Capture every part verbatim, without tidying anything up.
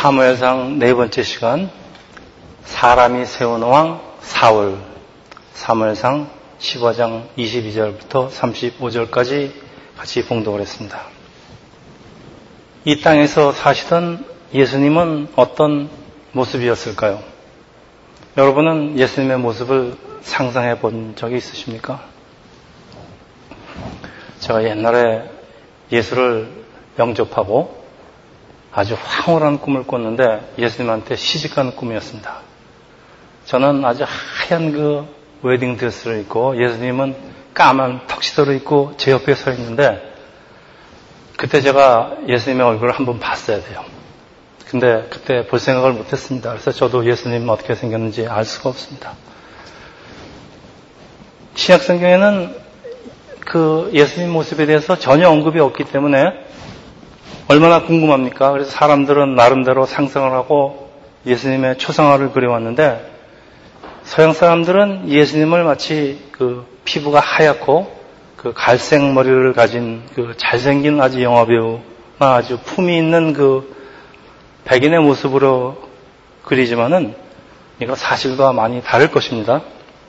사무엘상 네 번째 시간, 사람이 세운 왕 사울. 사무엘상 십오 장 이십이 절부터 삼십오 절까지 같이 봉독을 했습니다. 이 땅에서 사시던 예수님은 어떤 모습이었을까요? 여러분은 예수님의 모습을 상상해 본 적이 있으십니까? 제가 옛날에 예수를 영접하고 아주 황홀한 꿈을 꿨는데 예수님한테 시집가는 꿈이었습니다. 저는 아주 하얀 그 웨딩 드레스를 입고 예수님은 까만 턱시도를 입고 제 옆에 서 있는데 그때 제가 예수님의 얼굴을 한번 봤어야 돼요. 근데 그때 볼 생각을 못했습니다. 그래서 저도 예수님 어떻게 생겼는지 알 수가 없습니다. 신약 성경에는 그 예수님 모습에 대해서 전혀 언급이 없기 때문에 얼마나 궁금합니까? 그래서 사람들은 나름대로 상상을 하고 예수님의 초상화를 그려왔는데 서양 사람들은 예수님을 마치 그 피부가 하얗고 그 갈색 머리를 가진 그 잘생긴 아주 영화배우나 아주 품이 있는 그 백인의 모습으로 그리지만은 이거 사실과 많이 다를 것입니다.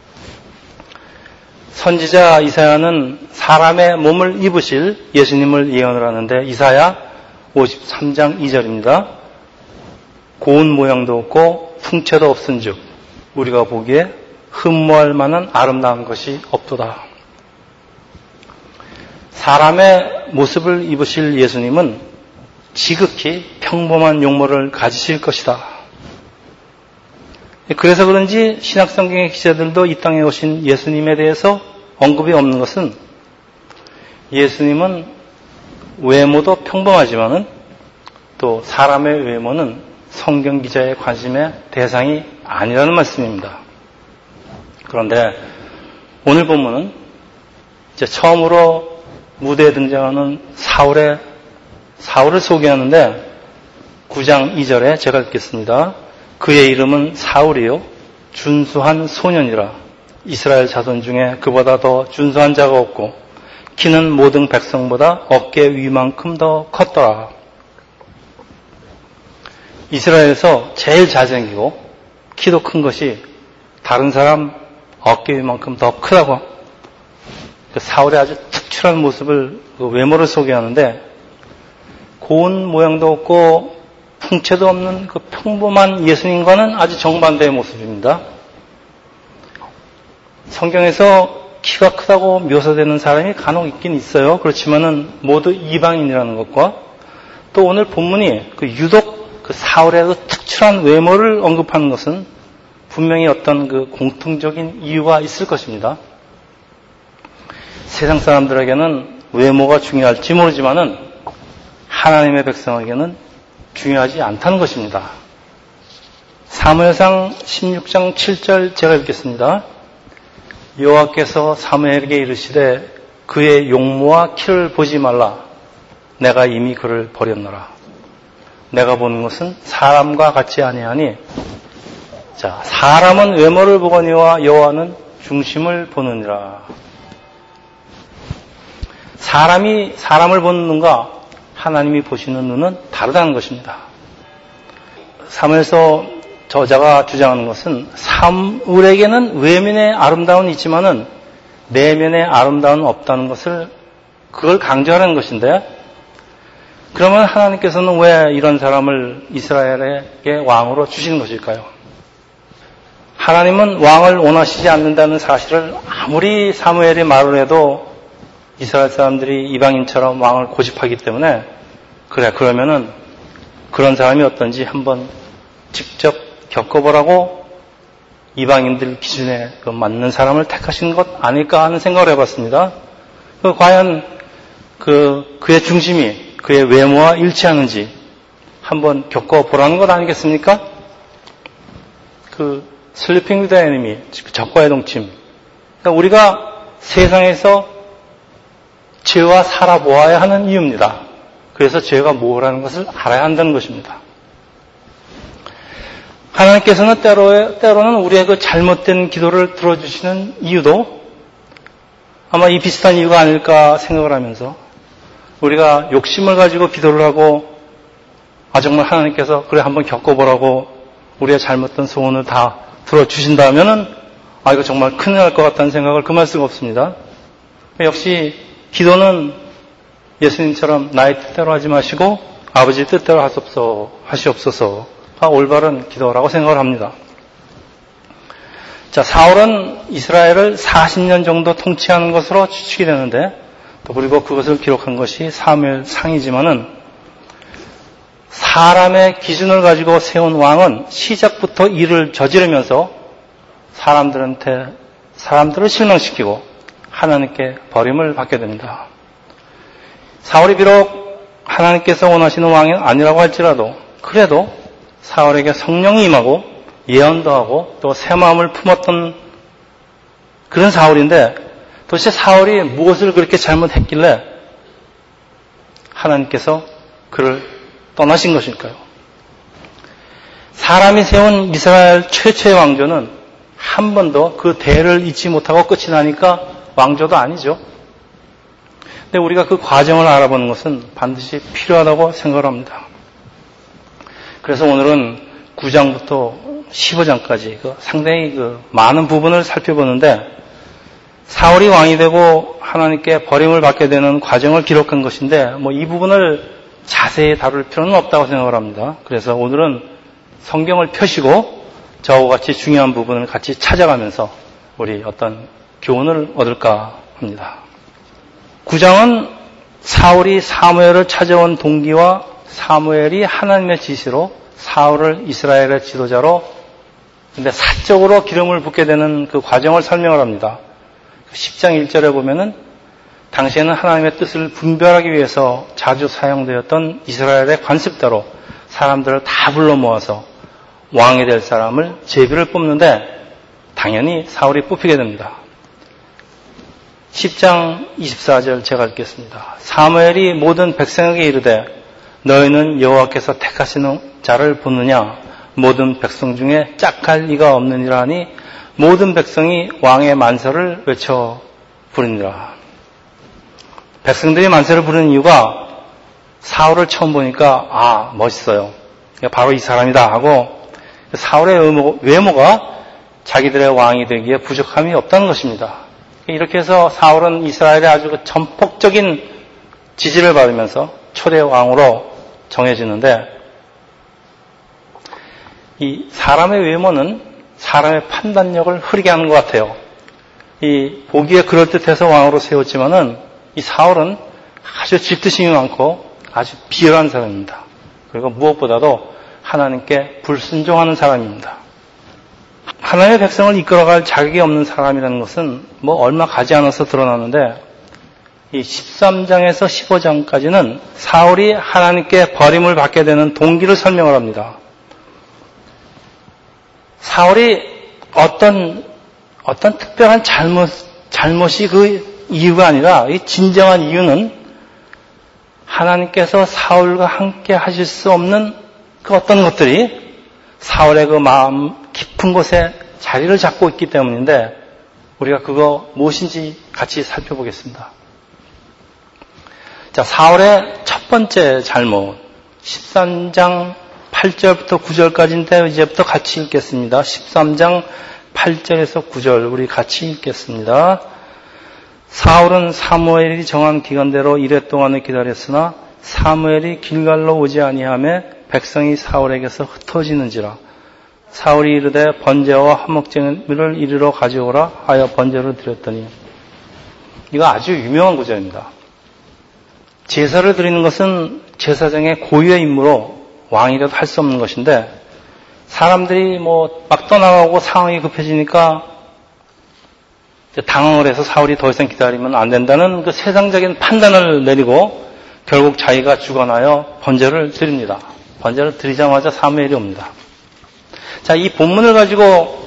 선지자 이사야는 사람의 몸을 입으실 예수님을 예언을 하는데 이사야 오십삼 장 이 절입니다. 고운 모양도 없고 풍채도 없은즉 우리가 보기에 흠모할 만한 아름다운 것이 없도다. 사람의 모습을 입으실 예수님은 지극히 평범한 용모를 가지실 것이다. 그래서 그런지 신약성경의 기자들도 이 땅에 오신 예수님에 대해서 언급이 없는 것은 예수님은 외모도 평범하지만은 또 사람의 외모는 성경 기자의 관심의 대상이 아니라는 말씀입니다. 그런데 오늘 본문은 이제 처음으로 무대에 등장하는 사울의 사울을 소개하는데 구 장 이 절에 제가 읽겠습니다. 그의 이름은 사울이요 준수한 소년이라. 이스라엘 자손 중에 그보다 더 준수한 자가 없고 키는 모든 백성보다 어깨 위만큼 더 컸더라. 이스라엘에서 제일 잘생기고 키도 큰 것이 다른 사람 어깨 위만큼 더 크다고 사울의 아주 특출한 모습을 그 외모를 소개하는데 고운 모양도 없고 풍채도 없는 그 평범한 예수님과는 아주 정반대의 모습입니다. 성경에서 키가 크다고 묘사되는 사람이 간혹 있긴 있어요. 그렇지만은 모두 이방인이라는 것과 또 오늘 본문이 그 유독 그 사울의 그 특출한 외모를 언급하는 것은 분명히 어떤 그 공통적인 이유가 있을 것입니다. 세상 사람들에게는 외모가 중요할지 모르지만은 하나님의 백성에게는 중요하지 않다는 것입니다. 사무엘상 십육 장 칠 절 제가 읽겠습니다. 여호와께서 사무엘에게 이르시되 그의 용모와 키를 보지 말라. 내가 이미 그를 버렸노라. 내가 보는 것은 사람과 같지 아니하니 자 사람은 외모를 보거니와 여호와는 중심을 보느니라. 사람이 사람을 보는 눈과 하나님이 보시는 눈은 다르다는 것입니다. 사무엘서 저자가 주장하는 것은 사울에게는 외면의 아름다움은 있지만은 내면의 아름다움은 없다는 것을 그걸 강조하는 것인데 그러면 하나님께서는 왜 이런 사람을 이스라엘에게 왕으로 주시는 것일까요? 하나님은 왕을 원하시지 않는다는 사실을 아무리 사무엘이 말을 해도 이스라엘 사람들이 이방인처럼 왕을 고집하기 때문에 그래 그러면은 그런 사람이 어떤지 한번 직접 겪어보라고 이방인들 기준에 그 맞는 사람을 택하신 것 아닐까 하는 생각을 해봤습니다. 그 과연 그 그의 중심이 그의 외모와 일치하는지 한번 겪어보라는 것 아니겠습니까? 그 슬리핑 위드 에니미, 적과의 동침. 그러니까 우리가 세상에서 죄와 살아보아야 하는 이유입니다. 그래서 죄가 뭐라는 것을 알아야 한다는 것입니다. 하나님께서는 때로, 때로는 우리의 그 잘못된 기도를 들어주시는 이유도 아마 이 비슷한 이유가 아닐까 생각을 하면서 우리가 욕심을 가지고 기도를 하고 아, 정말 하나님께서 그래 한번 겪어보라고 우리의 잘못된 소원을 다 들어주신다면은 아, 이거 정말 큰일 날 것 같다는 생각을 금할 수가 없습니다. 역시 기도는 예수님처럼 나의 뜻대로 하지 마시고 아버지 뜻대로 하옵소, 하시옵소서가 올바른 기도라고 생각을 합니다. 자, 사울은 이스라엘을 사십 년 정도 통치하는 것으로 추측이 되는데 또 그리고 그것을 기록한 것이 사무엘상이지만은 사람의 기준을 가지고 세운 왕은 시작부터 일을 저지르면서 사람들한테 사람들을 실망시키고 하나님께 버림을 받게 됩니다. 사울이 비록 하나님께서 원하시는 왕이 아니라고 할지라도 그래도 사울에게 성령이 임하고 예언도 하고 또 새 마음을 품었던 그런 사울인데 도대체 사울이 무엇을 그렇게 잘못했길래 하나님께서 그를 떠나신 것일까요? 사람이 세운 이스라엘 최초의 왕조는 한 번도 그 대를 잊지 못하고 끝이 나니까 왕조도 아니죠. 근데 우리가 그 과정을 알아보는 것은 반드시 필요하다고 생각을 합니다. 그래서 오늘은 구 장부터 십오 장까지 그 상당히 그 많은 부분을 살펴보는데 사울이 왕이 되고 하나님께 버림을 받게 되는 과정을 기록한 것인데 뭐 이 부분을 자세히 다룰 필요는 없다고 생각을 합니다. 그래서 오늘은 성경을 펴시고 저와 같이 중요한 부분을 같이 찾아가면서 우리 어떤 교훈을 얻을까 합니다. 구 장은 사울이 사무엘을 찾아온 동기와 사무엘이 하나님의 지시로 사울을 이스라엘의 지도자로 근데 사적으로 기름을 붓게 되는 그 과정을 설명을 합니다. 십 장 일 절에 보면은 당시에는 하나님의 뜻을 분별하기 위해서 자주 사용되었던 이스라엘의 관습대로 사람들을 다 불러 모아서 왕이 될 사람을 제비를 뽑는데 당연히 사울이 뽑히게 됩니다. 십 장 이십사 절 제가 읽겠습니다. 사무엘이 모든 백성에게 이르되 너희는 여호와께서 택하시는 자를 보느냐 모든 백성 중에 짝할 이가 없느니라 하니 모든 백성이 왕의 만세를 외쳐 부르니라. 백성들이 만세를 부르는 이유가 사울을 처음 보니까 아 멋있어요. 바로 이 사람이다 하고 사울의 외모, 외모가 자기들의 왕이 되기에 부족함이 없다는 것입니다. 이렇게 해서 사울은 이스라엘의 아주 전폭적인 지지를 받으면서 초대 왕으로 정해지는데 이 사람의 외모는 사람의 판단력을 흐리게 하는 것 같아요. 이 보기에 그럴듯해서 왕으로 세웠지만은 이 사울은 아주 질투심이 많고 아주 비열한 사람입니다. 그리고 무엇보다도 하나님께 불순종하는 사람입니다. 하나님의 백성을 이끌어갈 자격이 없는 사람이라는 것은 뭐 얼마 가지 않아서 드러나는데 이 십삼 장에서 십오 장까지는 사울이 하나님께 버림을 받게 되는 동기를 설명을 합니다. 사울이 어떤 어떤 특별한 잘못 잘못이 그 이유가 아니라 이 진정한 이유는 하나님께서 사울과 함께 하실 수 없는 그 어떤 것들이 사울의 그 마음 깊은 곳에 자리를 잡고 있기 때문인데 우리가 그거 무엇인지 같이 살펴보겠습니다. 자, 사울의 첫 번째 잘못 십삼 장 팔 절부터 구 절까지인데 이제부터 같이 읽겠습니다. 십삼 장 팔 절에서 구 절 우리 같이 읽겠습니다. 사울은 사무엘이 정한 기간대로 이레 동안을 기다렸으나 사무엘이 길갈로 오지 아니하매 백성이 사울에게서 흩어지는지라. 사울이 이르되 번제와 화목제물을 이리로 가져오라 하여 번제를 드렸더니 이거 아주 유명한 구절입니다. 제사를 드리는 것은 제사장의 고유의 임무로 왕이라도 할 수 없는 것인데 사람들이 뭐 막 떠나가고 상황이 급해지니까 당황을 해서 사울이 더 이상 기다리면 안 된다는 그 세상적인 판단을 내리고 결국 자기가 주관하여 번제를 드립니다. 번제를 드리자마자 사무엘이 옵니다. 자, 이 본문을 가지고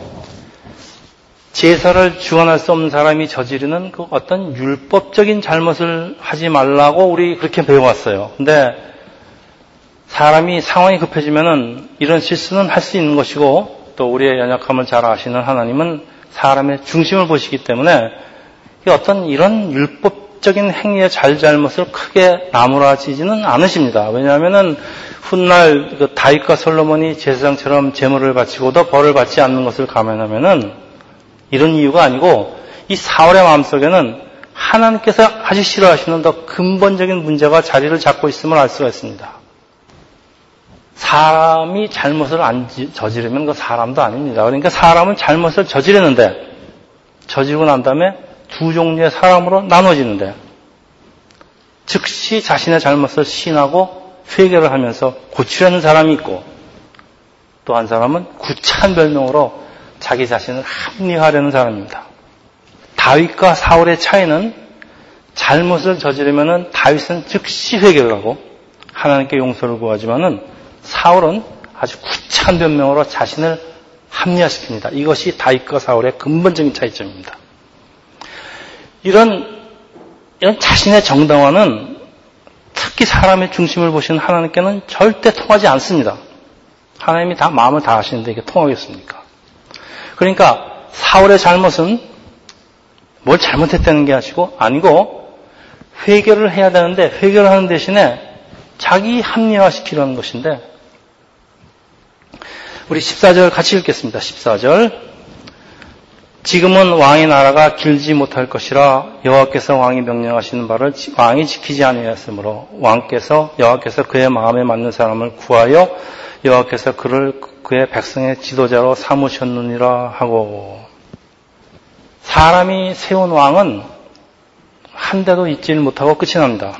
제사를 주관할 수 없는 사람이 저지르는 그 어떤 율법적인 잘못을 하지 말라고 우리 그렇게 배워왔어요. 근데 사람이 상황이 급해지면은 이런 실수는 할 수 있는 것이고 또 우리의 연약함을 잘 아시는 하나님은 사람의 중심을 보시기 때문에 어떤 이런 율법 사적인 행위의 잘잘못을 크게 나무라지지는 않으십니다. 왜냐하면은 훗날 그 다윗과 솔로몬이 제사장처럼 제물을 바치고도 벌을 받지 않는 것을 감안하면은 이런 이유가 아니고 이 사울의 마음속에는 하나님께서 아주 싫어하시는 더 근본적인 문제가 자리를 잡고 있음을 알 수가 있습니다. 사람이 잘못을 안 저지르면 그 사람도 아닙니다. 그러니까 사람은 잘못을 저지르는데 저지르고 난 다음에 두 종류의 사람으로 나눠지는데 즉시 자신의 잘못을 시인하고 회개를 하면서 고치려는 사람이 있고 또 한 사람은 구차한 별명으로 자기 자신을 합리화하려는 사람입니다. 다윗과 사울의 차이는 잘못을 저지르면은 다윗은 즉시 회개를 하고 하나님께 용서를 구하지만은 사울은 아주 구차한 변명으로 자신을 합리화시킵니다. 이것이 다윗과 사울의 근본적인 차이점입니다. 이런, 이런 자신의 정당화는 특히 사람의 중심을 보시는 하나님께는 절대 통하지 않습니다. 하나님이 다 마음을 다 아시는데 이게 통하겠습니까? 그러니까 사울의 잘못은 뭘 잘못했다는 게 아니고, 아니고 회개를 해야 되는데 회개를 하는 대신에 자기 합리화시키려는 것인데 우리 십사 절 같이 읽겠습니다. 십사 절 지금은 왕의 나라가 길지 못할 것이라 여호와께서 왕이 명령하시는 바를 왕이 지키지 아니하였으므로 왕께서 여호와께서 그의 마음에 맞는 사람을 구하여 여호와께서 그를 그의 백성의 지도자로 삼으셨느니라 하고 사람이 세운 왕은 한 대도 잊지를 못하고 끝이 납니다.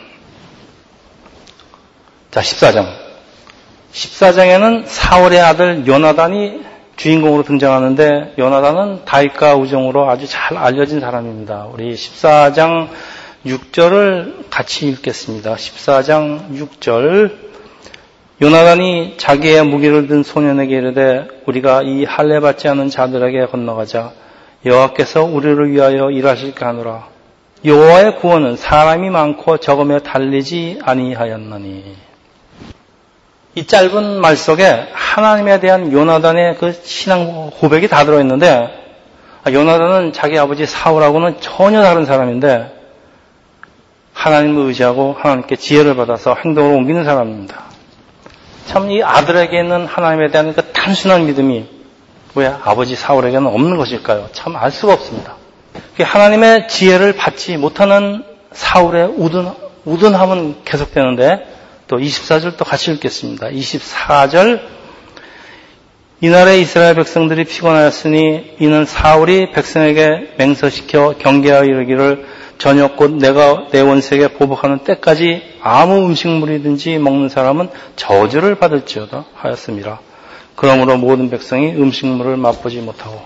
자, 십사 장. 십사 장에는 사울의 아들 요나단이 주인공으로 등장하는데 요나단은 다윗과 우정으로 아주 잘 알려진 사람입니다. 우리 십사 장 육 절을 같이 읽겠습니다. 십사 장 육 절 요나단이 자기의 무기를 든 소년에게 이르되 우리가 이 할례 받지 않은 자들에게 건너가자 여호와께서 우리를 위하여 일하실까 하노라. 여호와의 구원은 사람이 많고 적음에 달리지 아니하였나니. 이 짧은 말 속에 하나님에 대한 요나단의 그 신앙 고백이 다 들어있는데 요나단은 자기 아버지 사울하고는 전혀 다른 사람인데 하나님을 의지하고 하나님께 지혜를 받아서 행동으로 옮기는 사람입니다. 참 이 아들에게는 하나님에 대한 그 단순한 믿음이 왜 아버지 사울에게는 없는 것일까요? 참 알 수가 없습니다. 하나님의 지혜를 받지 못하는 사울의 우둔, 우둔함은 계속되는데 또 이십사 절 또 같이 읽겠습니다. 이십사 절 이날에 이스라엘 백성들이 피곤하였으니 이는 사울이 백성에게 맹서시켜 경계하여 이르기를 저녁 곧 내가 내 원색에 보복하는 때까지 아무 음식물이든지 먹는 사람은 저주를 받을지어다 하였습니다. 그러므로 모든 백성이 음식물을 맛보지 못하고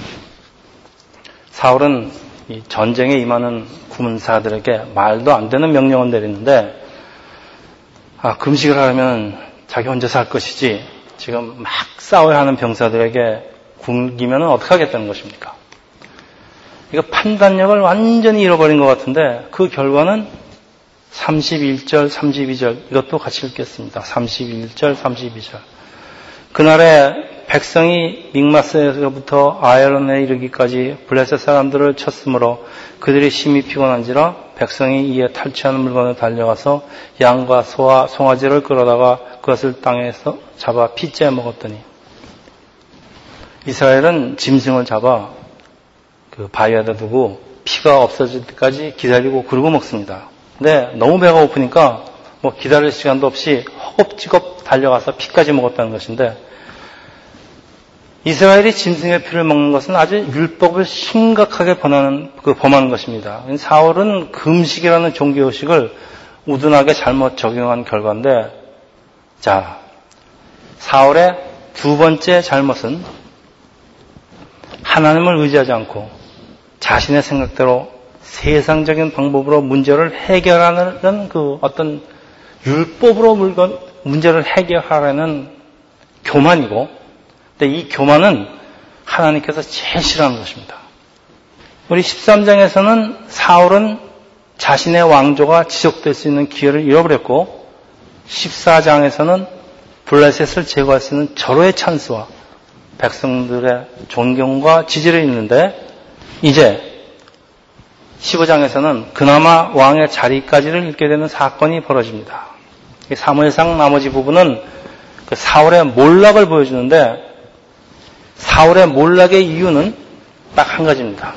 사울은 이 전쟁에 임하는 군사들에게 말도 안 되는 명령을 내리는데 아, 금식을 하려면 자기 혼자서 할 것이지 지금 막 싸워야 하는 병사들에게 굶기면 어떻게 하겠다는 것입니까? 이거 판단력을 완전히 잃어버린 것 같은데 그 결과는 삼십일 절, 삼십이 절 이것도 같이 읽겠습니다. 삼십일 절, 삼십이 절 그날에 백성이 믹마스에서부터 아얄론에 이르기까지 블레셋 사람들을 쳤으므로 그들이 심히 피곤한지라 백성이 이에 탈취하는 물건을 달려가서 양과 소와 송아지를 끌어다가 그것을 땅에서 잡아 피째 먹었더니 이스라엘은 짐승을 잡아 그 바위에다 두고 피가 없어질 때까지 기다리고 그러고 먹습니다. 근데 너무 배가 고프니까 뭐 기다릴 시간도 없이 허겁지겁 달려가서 피까지 먹었다는 것인데 이스라엘이 짐승의 피를 먹는 것은 아주 율법을 심각하게 범하는, 그 범하는 것입니다. 사울은 금식이라는 종교의식을 우둔하게 잘못 적용한 결과인데, 자, 사울의 두 번째 잘못은 하나님을 의지하지 않고 자신의 생각대로 세상적인 방법으로 문제를 해결하는 그 어떤 율법으로 물건, 문제를 해결하려는 교만이고, 근데 이 교만은 하나님께서 제일 싫어하는 것입니다. 우리 십삼 장에서는 사울은 자신의 왕조가 지속될 수 있는 기회를 잃어버렸고 십사 장에서는 블레셋을 제거할 수 있는 절호의 찬스와 백성들의 존경과 지지를 잃는데 이제 십오 장에서는 그나마 왕의 자리까지를 잃게 되는 사건이 벌어집니다. 사무엘상 나머지 부분은 그 사울의 몰락을 보여주는데 사울의 몰락의 이유는 딱 한 가지입니다.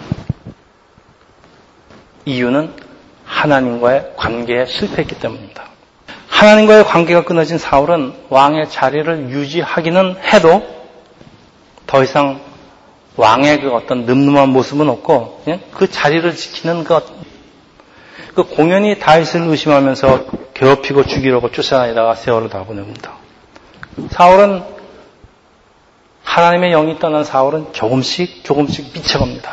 이유는 하나님과의 관계에 실패했기 때문입니다. 하나님과의 관계가 끊어진 사울은 왕의 자리를 유지하기는 해도 더 이상 왕의 그 어떤 늠름한 모습은 없고 그 자리를 지키는 것, 그 공연히 다윗을 의심하면서 괴롭히고 죽이려고 쫓아다니다가 세월을 다 보냅니다. 사울은 하나님의 영이 떠난 사울은 조금씩 조금씩 미쳐갑니다.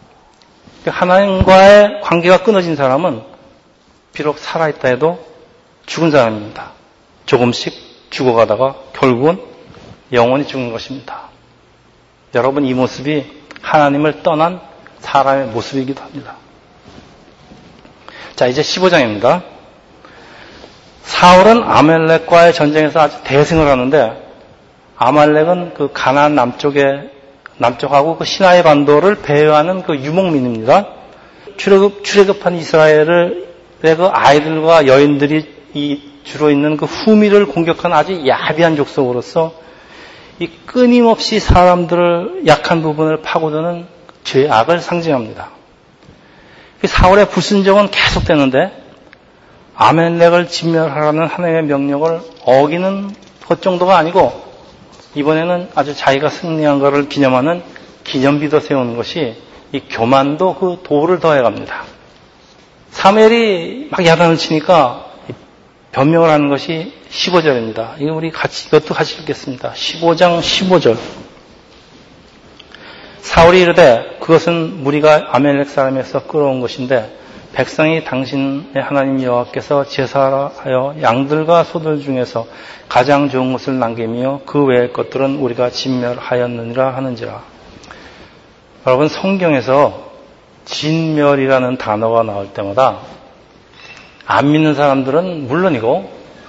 하나님과의 관계가 끊어진 사람은 비록 살아있다 해도 죽은 사람입니다. 조금씩 죽어가다가 결국은 영원히 죽는 것입니다. 여러분, 이 모습이 하나님을 떠난 사람의 모습이기도 합니다. 자, 이제 십오 장입니다. 사울은 아말렉과의 전쟁에서 아주 대승을 하는데 아말렉은 그 가나안 남쪽에 남쪽하고 그 시나이 반도를 배회하는 그 유목민입니다. 출애굽, 출애굽한 이스라엘의 그 아이들과 여인들이 이 주로 있는 그 후미를 공격한 아주 야비한 족속으로서 이 끊임없이 사람들을 약한 부분을 파고드는 죄악을 상징합니다. 사울의 불순종은 계속되는데 아말렉을 진멸하라는 하나님의 명령을 어기는 것 정도가 아니고 이번에는 아주 자기가 승리한 것을 기념하는 기념비도 세우는 것이 이 교만도 그 도를 더해갑니다. 사무엘이 막 야단을 치니까 변명을 하는 것이 십오 절입니다. 이거 우리 같이, 이것도 같이 읽겠습니다. 십오 장 십오 절. 사울이 이르되 그것은 무리가 아말렉 사람에서 끌어온 것인데 백성이 당신의 하나님 여호와께서 제사하여 양들과 소들 중에서 가장 좋은 것을 남기며 그 외의 것들은 우리가 진멸하였느니라 하는지라. 여러분, 성경에서 진멸이라는 단어가 나올 때마다 안 믿는 사람들은 물론이고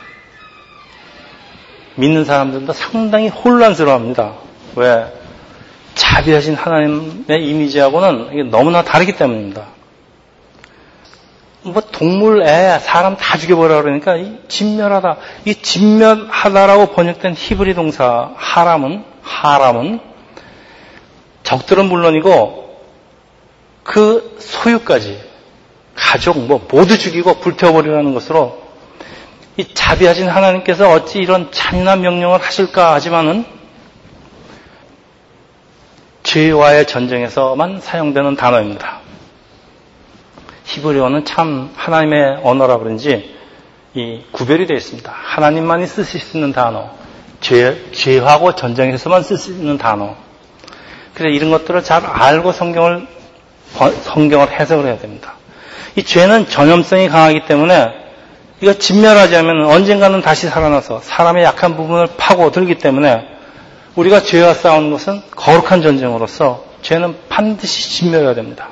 믿는 사람들도 상당히 혼란스러워합니다. 왜? 자비하신 하나님의 이미지하고는 이게 너무나 다르기 때문입니다. 뭐 동물, 애, 사람 다 죽여버려 그러니까 이 진멸하다, 이 진멸하다라고 번역된 히브리 동사 하람은 하람은 적들은 물론이고 그 소유까지 가족 뭐 모두 죽이고 불태워버리라는 것으로 이 자비하신 하나님께서 어찌 이런 잔인한 명령을 하실까 하지만은 죄와의 전쟁에서만 사용되는 단어입니다. 히브리어는 참 하나님의 언어라 그런지 이 구별이 되어 있습니다. 하나님만이 쓰실 수 있는 단어, 죄, 죄하고 전쟁에서만 쓸 수 있는 단어. 그래서 이런 것들을 잘 알고 성경을 성경을 해석을 해야 됩니다. 이 죄는 전염성이 강하기 때문에 이거 진멸하지 않으면 언젠가는 다시 살아나서 사람의 약한 부분을 파고들기 때문에 우리가 죄와 싸우는 것은 거룩한 전쟁으로서 죄는 반드시 진멸해야 됩니다.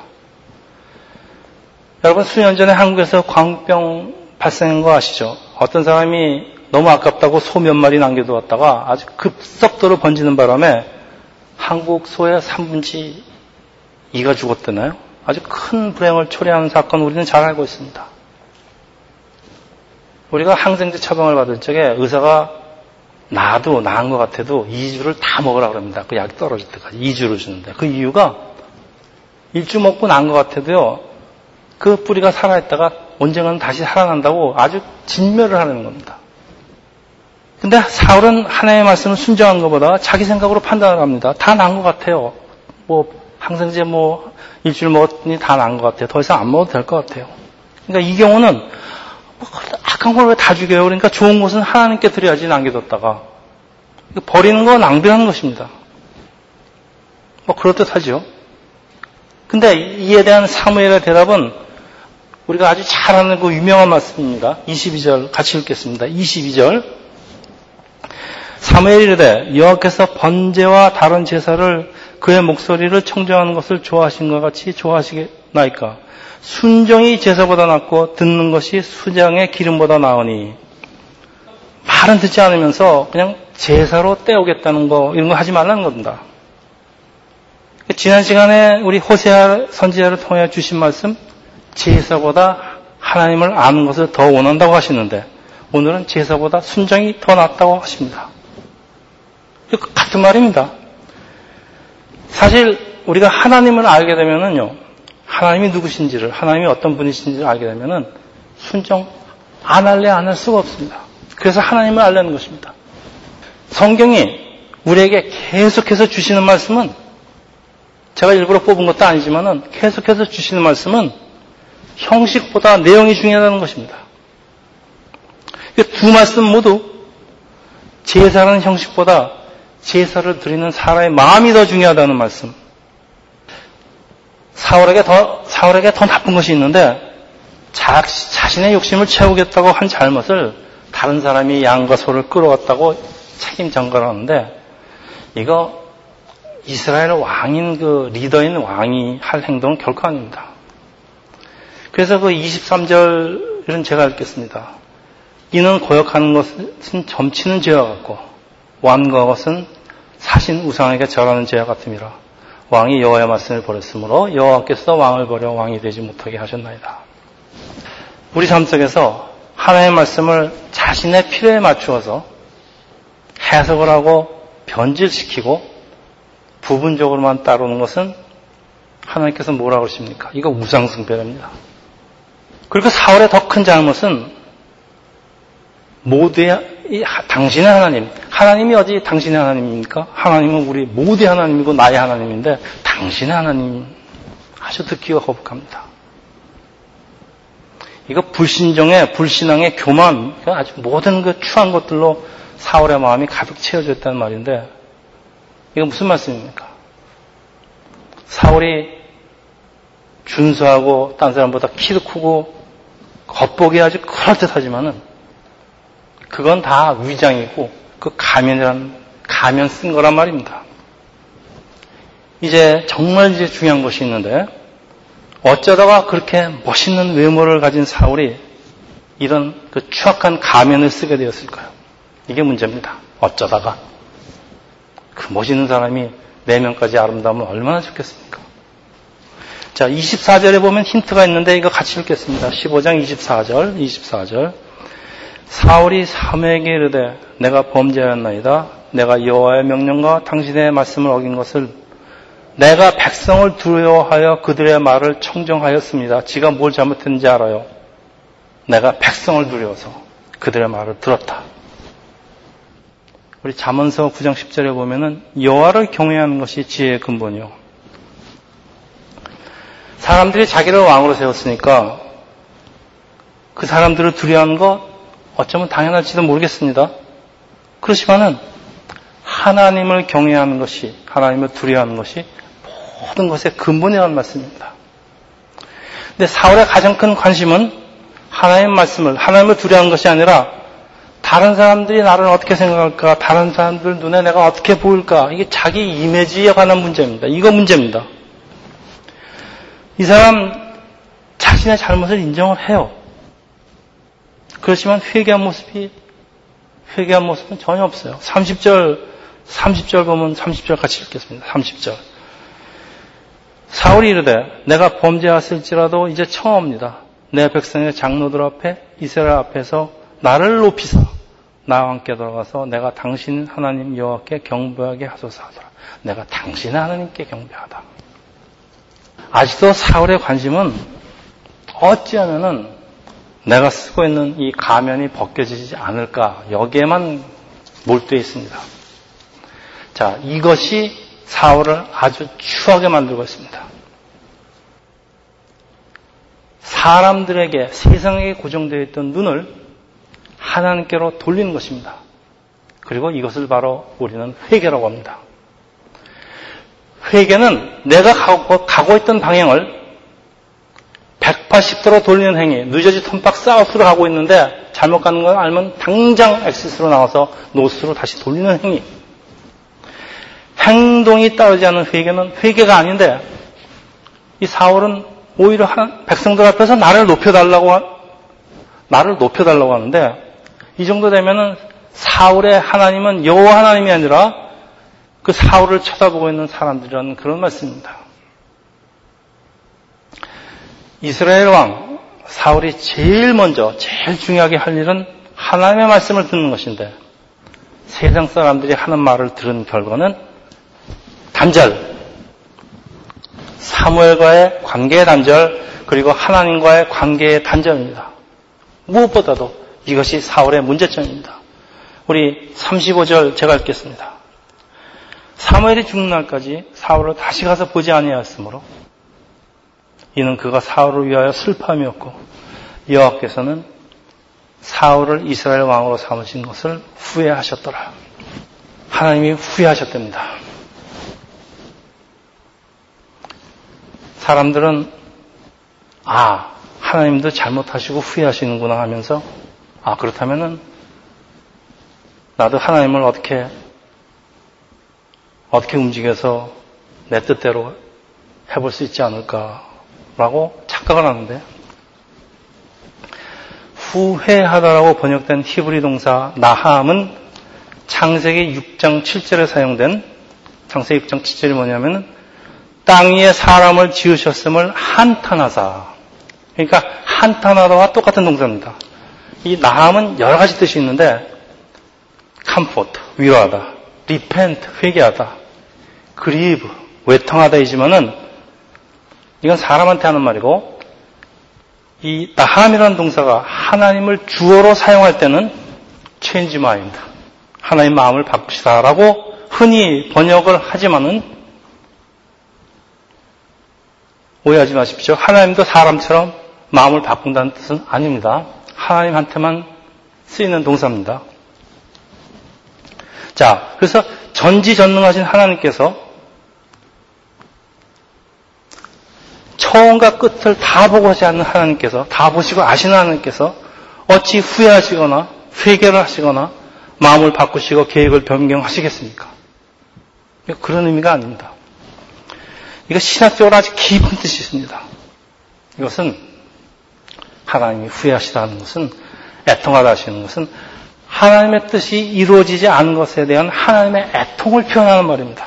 여러분, 수년 전에 한국에서 광우병 발생한 거 아시죠? 어떤 사람이 너무 아깝다고 소 몇 마리 남겨두었다가 아주 급속도로 번지는 바람에 한국 소의 삼분의 이가 죽었다나요? 아주 큰 불행을 초래하는 사건 우리는 잘 알고 있습니다. 우리가 항생제 처방을 받을 적에 의사가 나도 나은 것 같아도 이 주를 다 먹으라 그럽니다. 그 약이 떨어질 때까지 이 주를 주는데 그 이유가 일 주 먹고 나은 것 같아도요, 그 뿌리가 살아있다가 언젠가는 다시 살아난다고 아주 진멸을 하는 겁니다. 근데 사울은 하나님의 말씀을 순종한 것보다 자기 생각으로 판단을 합니다. 다 나은 것 같아요. 뭐 항생제 뭐 일주일 먹었더니 다 나은 것 같아요. 더 이상 안 먹어도 될 것 같아요. 그러니까 이 경우는 뭐 악한 걸 왜 다 죽여요? 그러니까 좋은 것은 하나님께 드려야지 남겨뒀다가 버리는 거 낭비하는 것입니다. 뭐 그렇듯하죠. 근데 이에 대한 사무엘의 대답은 우리가 아주 잘 아는 그 유명한 말씀입니다. 이십이 절 같이 읽겠습니다. 이십이 절. 사무엘이 이르되 여호와께서 번제와 다른 제사를 그의 목소리를 청정하는 것을 좋아하신 것 같이 좋아하시겠나이까. 순종이 제사보다 낫고 듣는 것이 수장의 기름보다 나으니. 말은 듣지 않으면서 그냥 제사로 때우겠다는 거, 이런 거 하지 말라는 겁니다. 지난 시간에 우리 호세아 선지자를 통해 주신 말씀, 제사보다 하나님을 아는 것을 더 원한다고 하시는데 오늘은 제사보다 순종이 더 낫다고 하십니다. 이거 같은 말입니다. 사실 우리가 하나님을 알게 되면은요, 하나님이 누구신지를, 하나님이 어떤 분이신지를 알게 되면은 순종 안 할래 안 할 수가 없습니다. 그래서 하나님을 알려는 것입니다. 성경이 우리에게 계속해서 주시는 말씀은 제가 일부러 뽑은 것도 아니지만은 계속해서 주시는 말씀은 형식보다 내용이 중요하다는 것입니다. 두 말씀 모두 제사라는 형식보다 제사를 드리는 사람의 마음이 더 중요하다는 말씀. 사울에게 더, 사울에게 더 나쁜 것이 있는데 자, 자신의 욕심을 채우겠다고 한 잘못을 다른 사람이 양과 소를 끌어왔다고 책임 전가를 하는데 이거 이스라엘 왕인 그 리더인 왕이 할 행동은 결코 아닙니다. 그래서 그 이십삼 절은 제가 읽겠습니다. 이는 고역하는 것은 점치는 죄와 같고 완고한 것은 사신 우상에게 절하는 죄와 같음이라. 왕이 여호와의 말씀을 버렸으므로 여호와께서 왕을 버려 왕이 되지 못하게 하셨나이다. 우리 삶 속에서 하나님의 말씀을 자신의 필요에 맞추어서 해석을 하고 변질시키고 부분적으로만 따르는 것은 하나님께서 뭐라고 하십니까? 이거 우상숭배입니다. 그리고 사울의 더 큰 잘못은 모두의 당신의 하나님, 하나님이 어디 당신의 하나님입니까? 하나님은 우리 모두의 하나님이고 나의 하나님인데 당신의 하나님 아주 듣기가 거북합니다. 이거 불신정의 불신앙의 교만, 아주 모든 그 추한 것들로 사울의 마음이 가득 채워져 있다는 말인데 이거 무슨 말씀입니까? 사울이 준수하고 딴 사람보다 키도 크고 겉보기 아주 그럴듯하지만은 그건 다 위장이고 그 가면이란 가면 쓴 거란 말입니다. 이제 정말 이제 중요한 것이 있는데 어쩌다가 그렇게 멋있는 외모를 가진 사울이 이런 그 추악한 가면을 쓰게 되었을까요? 이게 문제입니다. 어쩌다가 그 멋있는 사람이 내면까지 아름다우면 얼마나 좋겠습니까? 자, 이십사 절에 보면 힌트가 있는데 이거 같이 읽겠습니다. 십오 장 이십사 절, 이십사 절. 사울이 사무엘에게 이르되 내가 범죄하였나이다. 내가 여호와의 명령과 당신의 말씀을 어긴 것을 내가 백성을 두려워하여 그들의 말을 청정하였습니다. 지가 뭘 잘못했는지 알아요. 내가 백성을 두려워서 그들의 말을 들었다. 우리 잠언서 구 장 십 절에 보면은 여호와를 경외하는 것이 지혜의 근본이요. 사람들이 자기를 왕으로 세웠으니까 그 사람들을 두려워하는 것 어쩌면 당연할지도 모르겠습니다. 그렇지만은 하나님을 경외하는 것이, 하나님을 두려워하는 것이 모든 것의 근본이라는 말씀입니다. 근데 사울의 가장 큰 관심은 하나님의 말씀을, 하나님을 두려워하는 것이 아니라 다른 사람들이 나를 어떻게 생각할까, 다른 사람들 눈에 내가 어떻게 보일까, 이게 자기 이미지에 관한 문제입니다. 이거 문제입니다. 이 사람 자신의 잘못을 인정을 해요. 그렇지만 회개한 모습이, 회개한 모습은 전혀 없어요. 삼십 절, 삼십 절 보면 삼십 절 같이 읽겠습니다. 삼십 절. 사울이 이르되 내가 범죄하였을지라도 이제 청하옵니다. 내 백성의 장로들 앞에 이스라엘 앞에서 나를 높이사 나와 함께 돌아가서 내가 당신 하나님 여호와께 경배하게 하소서 하더라. 내가 당신의 하나님께 경배하다. 아직도 사울의 관심은 어찌하면은 내가 쓰고 있는 이 가면이 벗겨지지 않을까 여기에만 몰두해 있습니다. 자, 이것이 사울을 아주 추하게 만들고 있습니다. 사람들에게, 세상에게 고정되어 있던 눈을 하나님께로 돌리는 것입니다. 그리고 이것을 바로 우리는 회개라고 합니다. 회개는 내가 가고, 가고 있던 방향을 백팔십 도로 돌리는 행위, 뉴저지 턴박 사우스로 가고 있는데 잘못 가는 걸 알면 당장 엑시스로 나와서 노스로 다시 돌리는 행위. 행동이 따르지 않는 회개는 회개가 아닌데 이 사울은 오히려 백성들 앞에서 나를 높여달라고 나를 높여달라고 하는데 이 정도 되면은 사울의 하나님은 여호와 하나님이 아니라 그 사울을 쳐다보고 있는 사람들이라는 그런 말씀입니다. 이스라엘 왕 사울이 제일 먼저 제일 중요하게 할 일은 하나님의 말씀을 듣는 것인데 세상 사람들이 하는 말을 들은 결과는 단절, 사무엘과의 관계의 단절, 그리고 하나님과의 관계의 단절입니다. 무엇보다도 이것이 사울의 문제점입니다. 우리 삼십오 절 제가 읽겠습니다. 사무엘이 죽는 날까지 사울을 다시 가서 보지 아니하였으므로 이는 그가 사울을 위하여 슬픔이었고 여호와께서는 사울을 이스라엘 왕으로 삼으신 것을 후회하셨더라. 하나님이 후회하셨답니다. 사람들은 아, 하나님도 잘못하시고 후회하시는구나 하면서 아, 그렇다면은 나도 하나님을 어떻게 어떻게 움직여서 내 뜻대로 해볼 수 있지 않을까라고 착각을 하는데, 후회하다라고 번역된 히브리 동사 나함은 창세기 육 장 칠 절에 사용된, 창세기 육 장 칠 절이 뭐냐면 땅 위에 사람을 지으셨음을 한탄하사, 그러니까 한탄하다와 똑같은 동사입니다. 이 나함은 여러 가지 뜻이 있는데 comfort, 위로하다, repent, 회개하다, grieve, 외통하다이지만은 이건 사람한테 하는 말이고, 이 나함이라는 동사가 하나님을 주어로 사용할 때는 change mind, 하나님 마음을 바꾸시다라고 흔히 번역을 하지만은 오해하지 마십시오. 하나님도 사람처럼 마음을 바꾼다는 뜻은 아닙니다. 하나님한테만 쓰이는 동사입니다. 자, 그래서 전지전능하신 하나님께서 처음과 끝을 다 보고 하지 않는 하나님께서, 다 보시고 아시는 하나님께서 어찌 후회하시거나 회개를 하시거나 마음을 바꾸시고 계획을 변경하시겠습니까? 그런 의미가 아닙니다. 이거 신학적으로 아주 깊은 뜻이 있습니다. 이것은 하나님이 후회하시다는 것은, 애통하다 하시는 것은 하나님의 뜻이 이루어지지 않은 것에 대한 하나님의 애통을 표현하는 말입니다.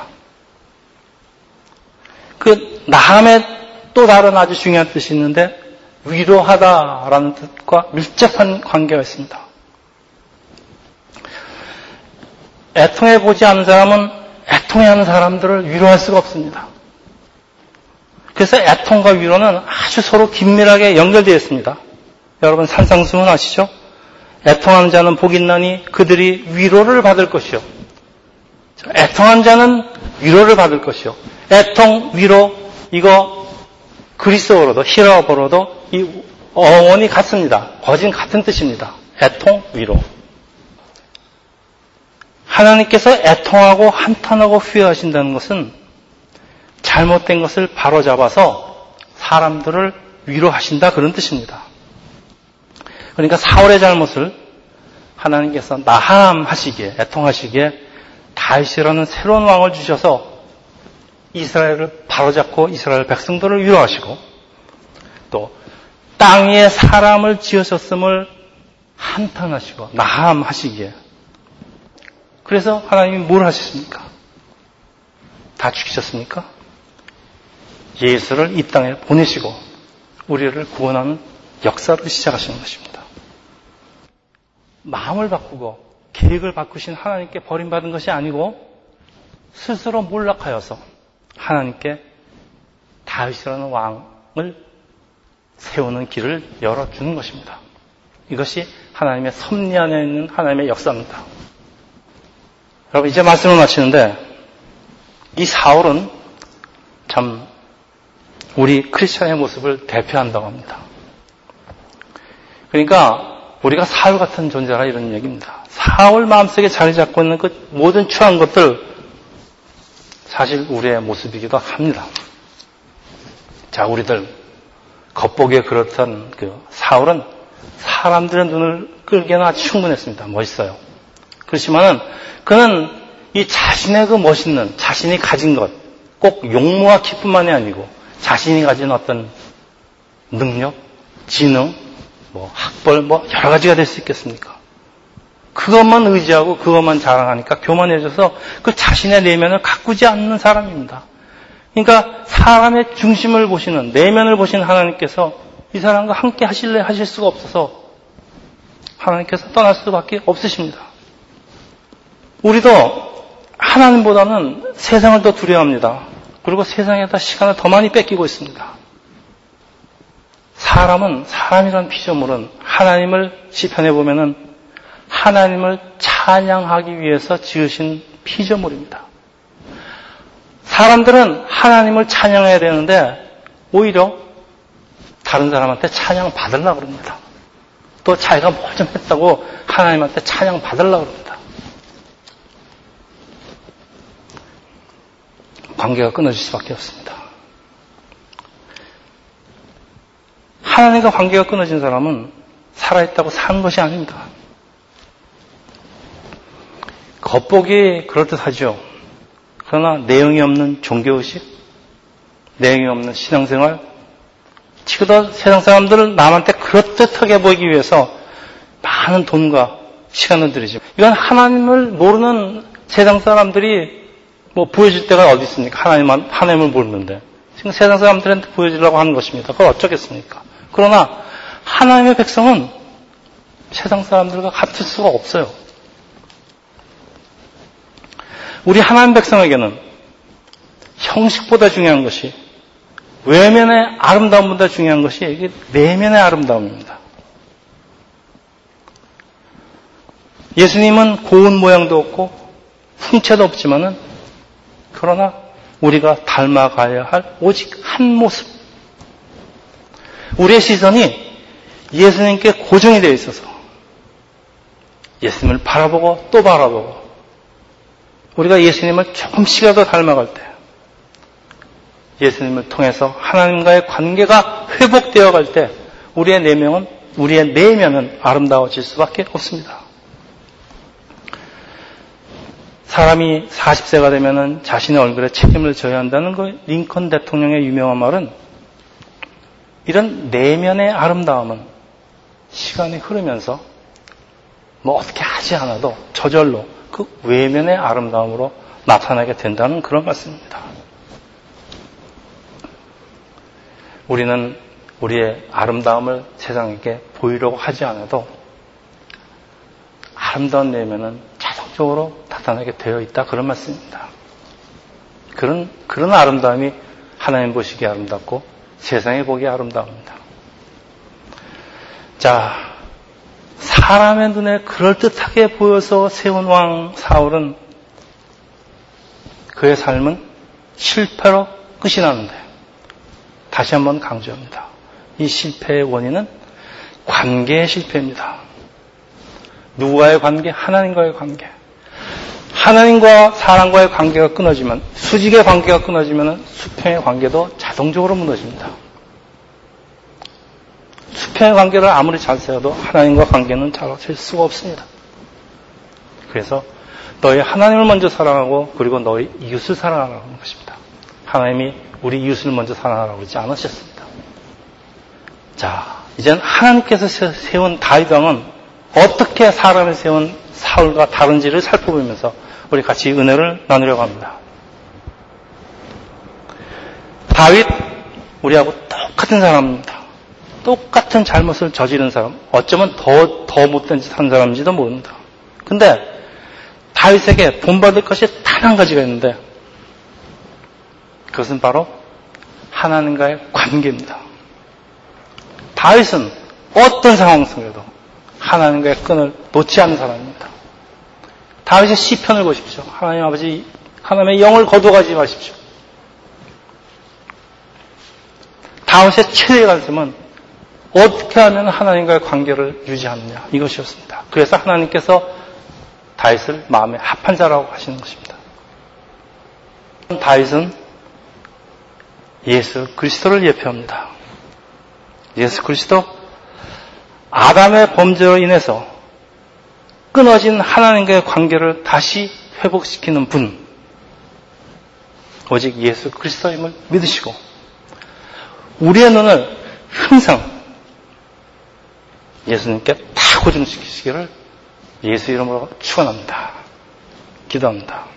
그 나함의 또 다른 아주 중요한 뜻이 있는데 위로하다라는 뜻과 밀접한 관계가 있습니다. 애통해보지 않은 사람은 애통해하는 사람들을 위로할 수가 없습니다. 그래서 애통과 위로는 아주 서로 긴밀하게 연결되어 있습니다. 여러분 산상수훈 아시죠? 애통하는 자는 복이 있나니 그들이 위로를 받을 것이요. 애통한 자는 위로를 받을 것이요. 애통, 위로, 이거 그리스어로도 히라어로도 이 어원이 같습니다. 거진 같은 뜻입니다. 애통, 위로. 하나님께서 애통하고 한탄하고 후회하신다는 것은 잘못된 것을 바로잡아서 사람들을 위로하신다, 그런 뜻입니다. 그러니까 사울의 잘못을 하나님께서 나함하시기에, 애통하시기에 다윗이라는 새로운 왕을 주셔서 이스라엘을 바로잡고 이스라엘 백성들을 위로하시고, 또 땅 위에 사람을 지으셨음을 한탄하시고 나함하시기에, 그래서 하나님이 뭘 하셨습니까? 다 죽이셨습니까? 예수를 이 땅에 보내시고 우리를 구원하는 역사를 시작하시는 것입니다. 마음을 바꾸고 계획을 바꾸신 하나님께 버림받은 것이 아니고 스스로 몰락하여서 하나님께 다윗이라는 왕을 세우는 길을 열어주는 것입니다. 이것이 하나님의 섭리 안에 있는 하나님의 역사입니다. 여러분, 이제 말씀을 마치는데, 이 사울은 참 우리 크리스천의 모습을 대표한다고 합니다. 그러니까 우리가 사울 같은 존재라 이런 얘기입니다. 사울 마음속에 자리 잡고 있는 그 모든 추한 것들, 사실 우리의 모습이기도 합니다. 자, 우리들 겉보기에 그렇던 그 사울은 사람들의 눈을 끌기에는 아주 충분했습니다. 멋있어요. 그렇지만은 그는 이 자신의 그 멋있는, 자신이 가진 것, 꼭 용모와 기쁨만이 아니고 자신이 가진 어떤 능력, 지능, 뭐 학벌, 뭐 여러 가지가 될 수 있겠습니까? 그것만 의지하고 그것만 자랑하니까 교만해져서 그 자신의 내면을 가꾸지 않는 사람입니다. 그러니까 사람의 중심을 보시는, 내면을 보시는 하나님께서 이 사람과 함께 하실래 하실 수가 없어서 하나님께서 떠날 수밖에 없으십니다. 우리도 하나님보다는 세상을 더 두려워합니다. 그리고 세상에다 시간을 더 많이 뺏기고 있습니다. 사람은, 사람이라는 피조물은 하나님을 시편해 보면은 하나님을 찬양하기 위해서 지으신 피조물입니다. 사람들은 하나님을 찬양해야 되는데 오히려 다른 사람한테 찬양 받으려고 그럽니다. 또 자기가 뭘 좀 했다고 하나님한테 찬양 받으려고 그럽니다. 관계가 끊어질 수밖에 없습니다. 하나님과 관계가 끊어진 사람은 살아있다고 사는 것이 아닙니다. 겉보기 그럴듯하죠. 그러나 내용이 없는 종교의식, 내용이 없는 신앙생활, 지금도 세상 사람들은 남한테 그럴듯하게 보이기 위해서 많은 돈과 시간을 들이죠. 이건 하나님을 모르는 세상 사람들이 뭐 보여줄 때가 어디 있습니까? 하나님만, 하나님을 모르는데. 지금 세상 사람들한테 보여주려고 하는 것입니다. 그걸 어쩌겠습니까? 그러나 하나님의 백성은 세상 사람들과 같을 수가 없어요. 우리 하나님 백성에게는 형식보다 중요한 것이, 외면의 아름다움보다 중요한 것이 이게 내면의 아름다움입니다. 예수님은 고운 모양도 없고 풍채도 없지만은 그러나 우리가 닮아가야 할 오직 한 모습. 우리의 시선이 예수님께 고정이 되어 있어서 예수님을 바라보고 또 바라보고 우리가 예수님을 조금씩이라도 닮아갈 때 예수님을 통해서 하나님과의 관계가 회복되어 갈 때 우리의 내면은, 우리의 내면은 아름다워질 수밖에 없습니다. 사람이 사십 세가 되면은 자신의 얼굴에 책임을 져야 한다는 그 링컨 대통령의 유명한 말은 이런 내면의 아름다움은 시간이 흐르면서 뭐 어떻게 하지 않아도 저절로 그 외면의 아름다움으로 나타나게 된다는 그런 말씀입니다. 우리는 우리의 아름다움을 세상에게 보이려고 하지 않아도 아름다운 내면은 자동적으로 나타나게 되어 있다 그런 말씀입니다. 그런 그런 아름다움이 하나님 보시기에 아름답고 세상에 보기에 아름다웁니다. 자, 사람의 눈에 그럴듯하게 보여서 세운 왕 사울은 그의 삶은 실패로 끝이 나는데 다시 한번 강조합니다. 이 실패의 원인은 관계의 실패입니다. 누구와의 관계? 하나님과의 관계. 하나님과 사람과의 관계가 끊어지면, 수직의 관계가 끊어지면 수평의 관계도 자동적으로 무너집니다. 수평의 관계를 아무리 잘 세워도 하나님과 관계는 잘 될 수가 없습니다. 그래서 너희 하나님을 먼저 사랑하고 그리고 너희 이웃을 사랑하라고 하는 것입니다. 하나님이 우리 이웃을 먼저 사랑하라고 하지 않으셨습니다. 자, 이젠 하나님께서 세운 다윗 왕은 어떻게 사람을 세운 사울과 다른지를 살펴보면서 우리 같이 은혜를 나누려고 합니다. 다윗, 우리하고 똑같은 사람입니다. 똑같은 잘못을 저지른 사람, 어쩌면 더, 더 못된 짓 한 사람인지도 모릅니다. 근데 다윗에게 본받을 것이 단 한 가지가 있는데 그것은 바로 하나님과의 관계입니다. 다윗은 어떤 상황 속에도 하나님과의 끈을 놓지 않는 사람입니다. 다윗의 시편을 보십시오. 하나님 아버지, 하나님의 영을 거두어가지 마십시오. 다윗의 최대의 관심은 어떻게 하면 하나님과의 관계를 유지하느냐, 이것이었습니다. 그래서 하나님께서 다윗을 마음에 합한 자라고 하시는 것입니다. 다윗은 예수 그리스도를 예표합니다. 예수 그리스도, 아담의 범죄로 인해서 끊어진 하나님과의 관계를 다시 회복시키는 분, 오직 예수 그리스도임을 믿으시고 우리의 눈을 항상 예수님께 다 고정시키시기를 예수 이름으로 축원합니다. 기도합니다.